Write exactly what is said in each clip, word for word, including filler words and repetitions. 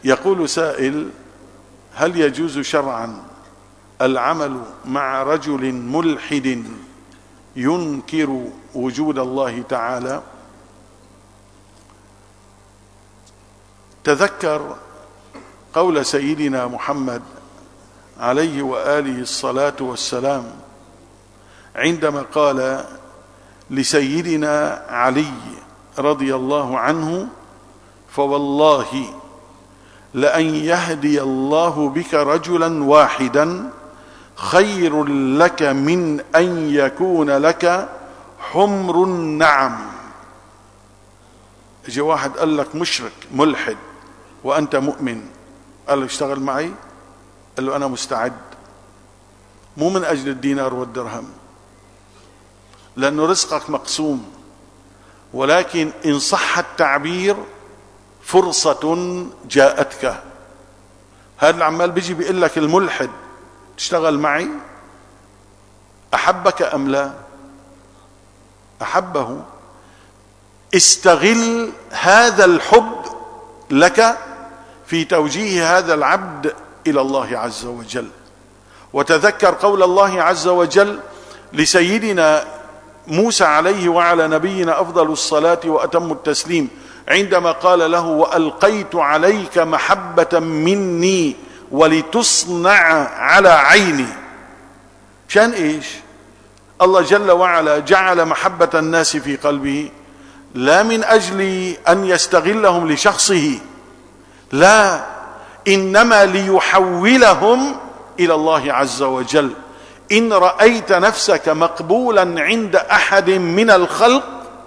يقول سائل: هل يجوز شرعا العمل مع رجل ملحد ينكر وجود الله تعالى؟ تذكر قول سيدنا محمد عليه وآله الصلاة والسلام عندما قال لسيدنا علي رضي الله عنه: فوالله لأن يهدي الله بك رجلا واحدا خير لك من أن يكون لك حمر النعم. جاء واحد قال لك مشرك ملحد وأنت مؤمن، قال له: اشتغل معي؟ قال له: أنا مستعد، مو من أجل الدينار والدرهم، لأنه رزقك مقسوم، ولكن إن صح التعبير فرصة جاءتك. هذا العمال بيجي بيقول لك الملحد تشتغل معي، أحبك أم لا؟ أحبه. استغل هذا الحب لك في توجيه هذا العبد إلى الله عز وجل. وتذكر قول الله عز وجل لسيدنا موسى عليه وعلى نبينا أفضل الصلاة وأتم التسليم عندما قال له: وألقيت عليك محبة مني ولتصنع على عيني. شان إيش؟ الله جل وعلا جعل محبة الناس في قلبه لا من أجل أن يستغلهم لشخصه، لا، إنما ليحولهم إلى الله عز وجل. إن رأيت نفسك مقبولا عند أحد من الخلق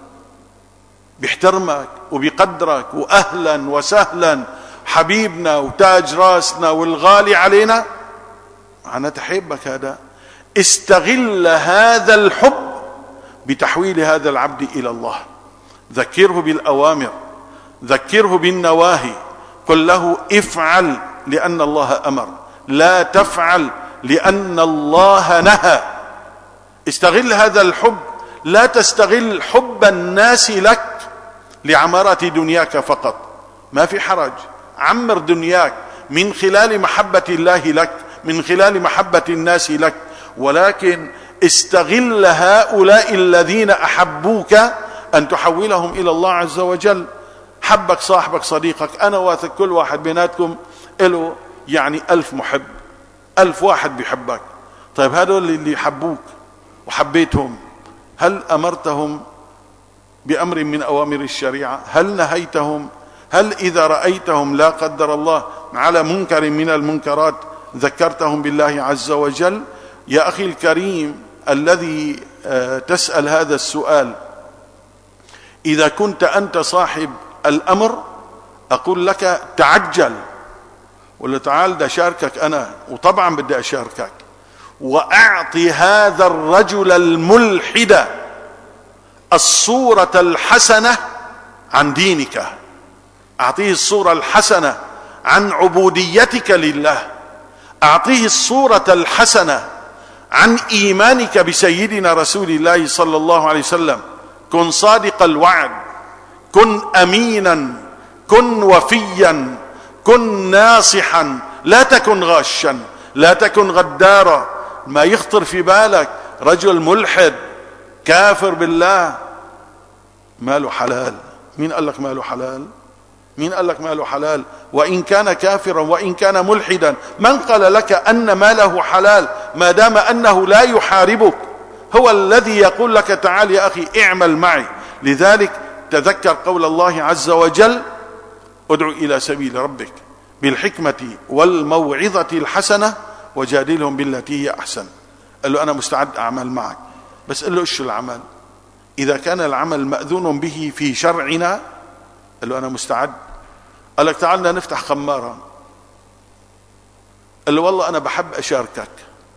بيحترمك وبيقدرك وأهلا وسهلا، حبيبنا وتاج راسنا والغالي علينا، أنا تحبك. هذا استغل هذا الحب بتحويل هذا العبد إلى الله. ذكره بالأوامر، ذكره بالنواهي، قل له افعل لأن الله أمر، لا تفعل لأن الله نهى. استغل هذا الحب، لا تستغل حب الناس لك لعمارة دنياك فقط، ما في حرج، عمر دنياك من خلال محبة الله لك، من خلال محبة الناس لك، ولكن استغل هؤلاء الذين أحبوك أن تحولهم إلى الله عز وجل. حبك صاحبك صديقك، أنا واثق كل واحد بيناتكم له يعني ألف محب، ألف واحد بيحبك. طيب هذول اللي يحبوك وحبيتهم، هل أمرتهم بأمر من أوامر الشريعة؟ هل نهيتهم؟ هل إذا رأيتهم لا قدر الله على منكر من المنكرات ذكرتهم بالله عز وجل؟ يا أخي الكريم الذي تسأل هذا السؤال، إذا كنت أنت صاحب الأمر أقول لك تعجل، ولا تعال دا أشاركك أنا، وطبعا بدي أشاركك، وأعطي هذا الرجل الملحد الصورة الحسنة عن دينك، أعطيه الصورة الحسنة عن عبوديتك لله، أعطيه الصورة الحسنة عن إيمانك بسيدنا رسول الله صلى الله عليه وسلم. كن صادق الوعد، كن أمينا، كن وفيا، كن ناصحا، لا تكن غاشا، لا تكن غدارا. ما يخطر في بالك رجل ملحد كافر بالله ماله حلال؟ مين قال لك ماله حلال؟ مين قال لك ماله حلال؟ وإن كان كافرا وإن كان ملحدا، من قال لك أن ماله حلال ما دام أنه لا يحاربك؟ هو الذي يقول لك تعال يا أخي اعمل معي. لذلك تذكر قول الله عز وجل: ادعو إلى سبيل ربك بالحكمة والموعظة الحسنة وجادلهم بالتي هي أحسن. قال له أنا مستعد أعمل معك، بس قال له إيش العمل؟ إذا كان العمل مأذون به في شرعنا، قال له أنا مستعد. قال لك تعالنا نفتح خمارة، قال له والله أنا بحب أشاركك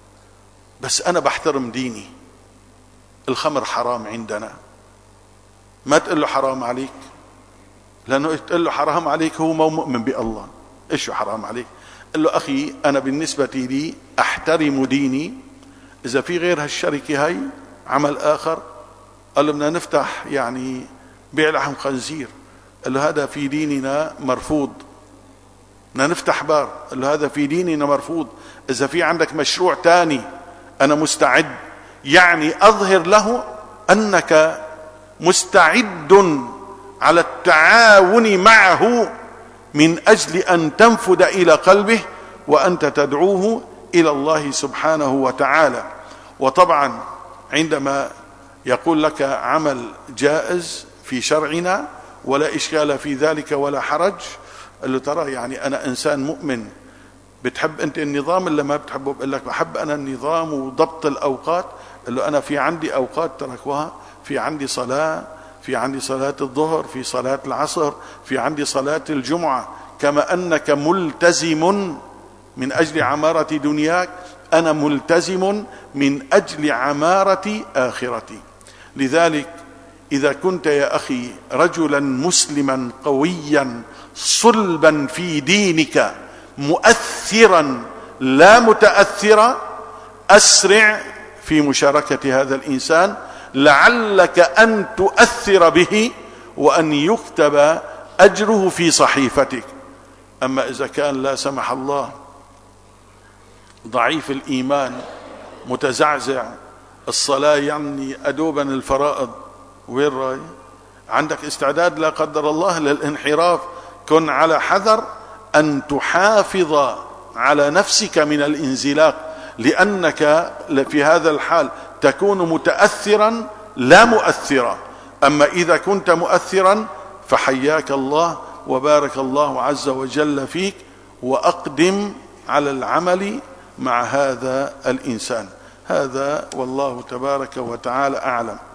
بس أنا بحترم ديني، الخمر حرام عندنا. ما تقول له حرام عليك، لأنه تقول له حرام عليك هو مو مؤمن بالله. إيش حرام عليك؟ قال له أخي أنا بالنسبة لي أحترم ديني، إذا في غير هالشركة هاي عمل آخر، قال له بدنا نفتح يعني بيع لحم خنزير، قال له هذا في ديننا مرفوض، بدنا نفتح بار، قال له هذا في ديننا مرفوض، إذا في عندك مشروع تاني أنا مستعد. يعني أظهر له أنك مستعد على التعاون معه من أجل أن تنفذ إلى قلبه وأنت تدعوه إلى الله سبحانه وتعالى. وطبعا عندما يقول لك عمل جائز في شرعنا ولا إشكال في ذلك ولا حرج، قال له ترى يعني أنا إنسان مؤمن، بتحب أنت النظام اللي ما بتحبه؟ بقول لك بحب أنا النظام وضبط الأوقات. قال له أنا في عندي أوقات تركوها، في عندي صلاة، في عندي صلاة الظهر، في صلاة العصر، في عندي صلاة الجمعة. كما أنك ملتزم من أجل عمارة دنياك، أنا ملتزم من أجل عمارة آخرتي. لذلك إذا كنت يا أخي رجلا مسلما قويا صلبا في دينك مؤثرا لا متأثرا، أسرع في مشاركة هذا الإنسان لعلك أن تؤثر به وأن يكتب أجره في صحيفتك. أما إذا كان لا سمح الله ضعيف الإيمان متزعزع، الصلاة يعني أدوبا الفرائض، وين راي؟ عندك استعداد لا قدر الله للانحراف، كن على حذر أن تحافظ على نفسك من الانزلاق، لأنك في هذا الحال تكون متأثرا لا مؤثرا. أما إذا كنت مؤثرا فحياك الله وبارك الله عز وجل فيك، وأقدم على العمل مع هذا الإنسان. هذا والله تبارك وتعالى أعلم.